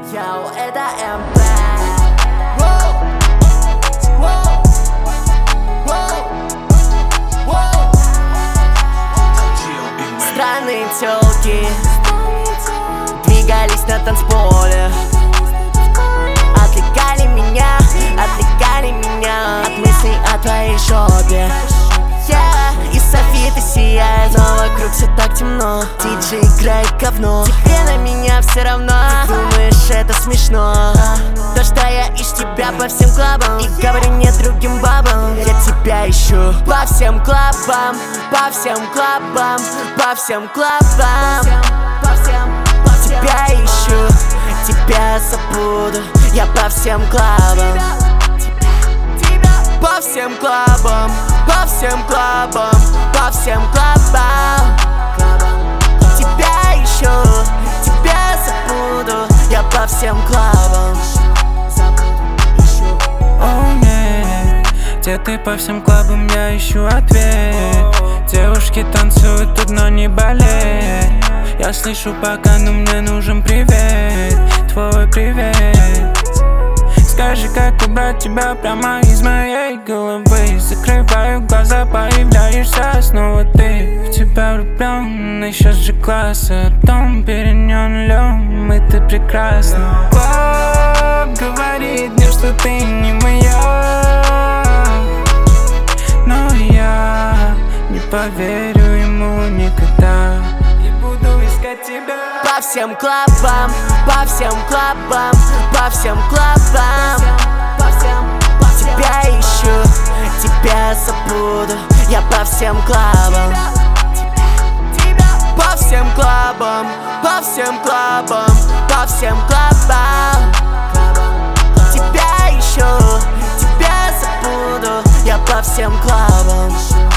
Йоу, это МП. Странные тёлки двигались на танцполе, отвлекали меня от мыслей о твоей жопе. И софиты сияют, но вокруг все так темно. Диджей играет говно, тебе на меня все равно. Ты думаешь, это смешно? То, что я ищу тебя по всем клабам и говорю нет другим бабам. Я тебя ищу по всем клабам, по всем клабам, по всем клабам. Тебя ищу, тебя забуду. Я по всем клабам, по всем клабам, по всем клабам, по всем клабам. Тебя ищу, тебя забуду. Я по всем клабам. О нет, где ты по всем клабам, я ищу ответ. Девушки танцуют тут, но не болеют. Я слышу пока, но мне нужен привет, твой привет. Скажи, как убрать тебя прямо из моей головы. Закрываю глаза, появляешься снова ты. В тебя влюблен, еще же класса. Дом перенён лём, и ты прекрасна. Клаб говорит мне, что ты не моя, но я не поверю ему никогда. И буду искать тебя по всем клабам, по всем клабам, по всем клабам. Тебя ищу, тебя забуду. Я по всем клабам, по всем клабам, по всем клабам, по всем клабам. Тебя ищу, тебя забуду. Я по всем клабам.